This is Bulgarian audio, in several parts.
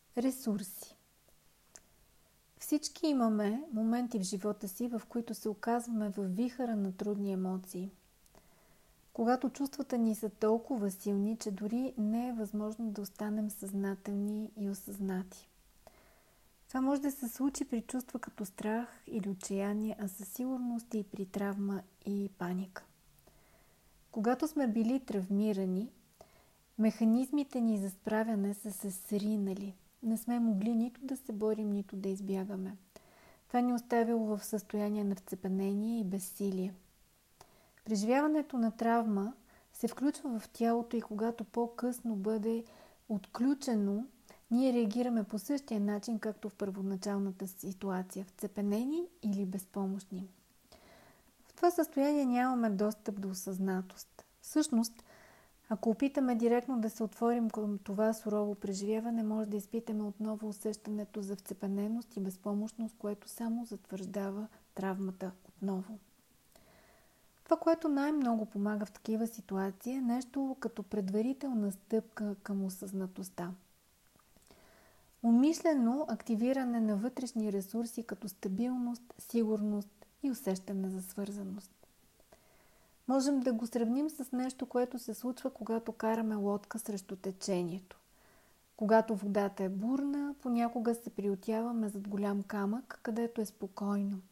Ресурси. Всички имаме моменти в живота си, в които се оказваме в вихъра на трудни емоции. Когато чувствата ни са толкова силни, че дори не е възможно да останем съзнателни и осъзнати. Това може да се случи при чувства като страх или отчаяние, а със сигурност и при травма и паника. Когато сме били травмирани, механизмите ни за справяне са се сринали. Не сме могли нито да се борим, нито да избягаме. Това ни оставило в състояние на вцепенение и безсилие. Преживяването на травма се включва в тялото и когато по-късно бъде отключено, ние реагираме по същия начин, както в първоначалната ситуация, вцепенени или безпомощни. В това състояние нямаме достъп до осъзнатост. Всъщност, ако опитаме директно да се отворим към това сурово преживяване, може да изпитаме отново усещането за вцепененост и безпомощност, което само затвърждава травмата отново. Това, което най-много помага в такива ситуации, е нещо като предварителна стъпка към осъзнатостта. Умишлено активиране на вътрешни ресурси като стабилност, сигурност и усещане за свързаност. Можем да го сравним с нещо, което се случва, когато караме лодка срещу течението. Когато водата е бурна, понякога се приютяваме зад голям камък, където е спокойно.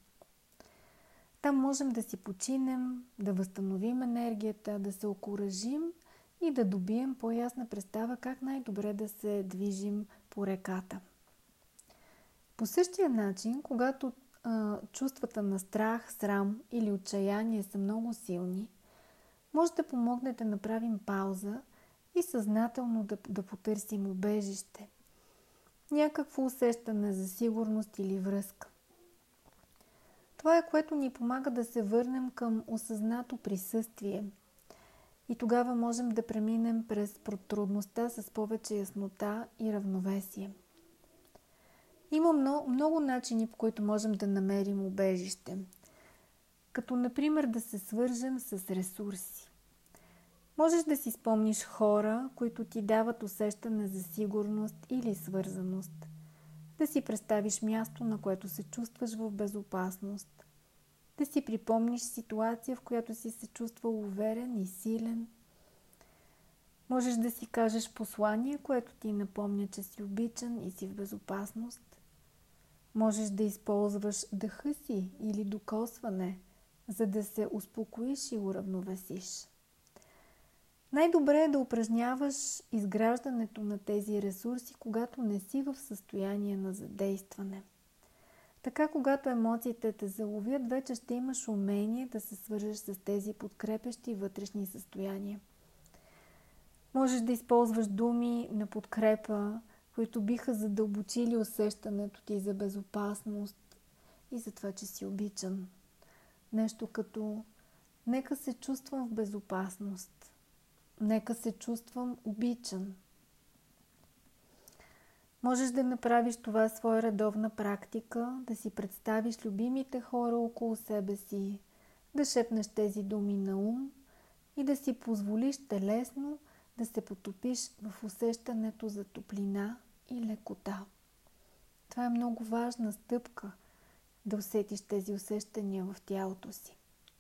Там можем да си починем, да възстановим енергията, да се окуражим и да добием по-ясна представа как най-добре да се движим по реката. По същия начин, когато чувствата на страх, срам или отчаяние са много силни, може да помогне да направим пауза и съзнателно да потърсим убежище. Някакво усещане за сигурност или връзка. Това е, което ни помага да се върнем към осъзнато присъствие. И тогава можем да преминем през трудността с повече яснота и равновесие. Има много начини, по които можем да намерим убежище. Като, например, да се свържем с ресурси. Можеш да си спомниш хора, които ти дават усещане за сигурност или свързаност. Да си представиш място, на което се чувстваш в безопасност. Да си припомниш ситуация, в която си се чувствал уверен и силен. Можеш да си кажеш послание, което ти напомня, че си обичан и си в безопасност. Можеш да използваш дъха си или докосване, за да се успокоиш и уравновесиш. Най-добре е да упражняваш изграждането на тези ресурси, когато не си в състояние на задействане. Така, когато емоциите те заловят, вече ще имаш умение да се свържеш с тези подкрепящи вътрешни състояния. Можеш да използваш думи на подкрепа, които биха задълбочили усещането ти за безопасност и за това, че си обичан. Нещо като нека се чувствам в безопасност. Нека се чувствам обичан. Можеш да направиш това своя редовна практика, да си представиш любимите хора около себе си, да шепнеш тези думи на ум и да си позволиш телесно да се потопиш в усещането за топлина и лекота. Това е много важна стъпка, да усетиш тези усещания в тялото си.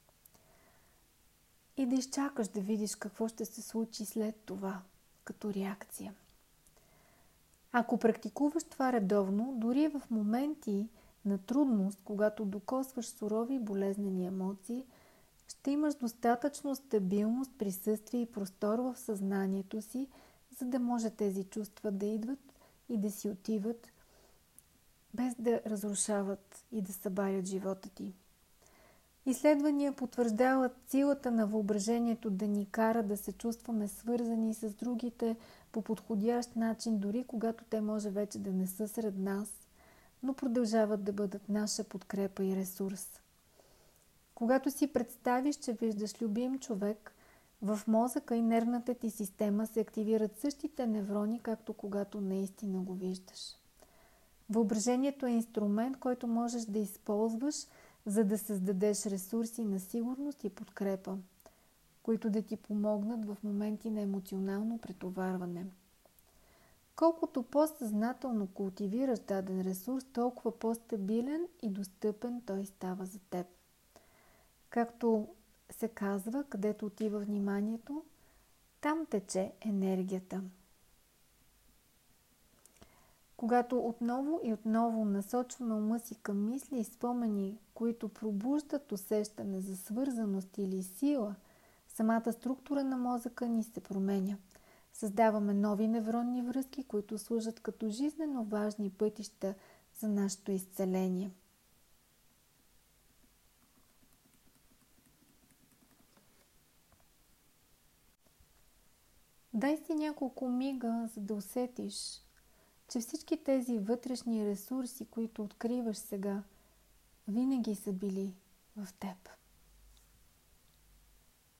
И да изчакаш да видиш какво ще се случи след това, като реакция. Ако практикуваш това редовно, дори в моменти на трудност, когато докосваш сурови и болезнени емоции, ще имаш достатъчно стабилност, присъствие и простор в съзнанието си, за да може тези чувства да идват и да си отиват, без да разрушават и да събарят живота ти. Изследвания потвърждават силата на въображението да ни кара да се чувстваме свързани с другите по подходящ начин, дори когато те може вече да не са сред нас, но продължават да бъдат наша подкрепа и ресурс. Когато си представиш, че виждаш любим човек, в мозъка и нервната ти система се активират същите неврони, както когато наистина го виждаш. Въображението е инструмент, който можеш да използваш, за да създадеш ресурси на сигурност и подкрепа, които да ти помогнат в моменти на емоционално претоварване. Колкото по-съзнателно култивираш даден ресурс, толкова по-стабилен и достъпен той става за теб. Както се казва, където отива вниманието, там тече енергията. Когато отново и отново насочваме ума си към мисли и спомени, които пробуждат усещане за свързаност или сила, самата структура на мозъка ни се променя. Създаваме нови невронни връзки, които служат като жизнено важни пътища за нашето изцеление. Дай си няколко мига, за да усетиш, че всички тези вътрешни ресурси, които откриваш сега, винаги са били в теб.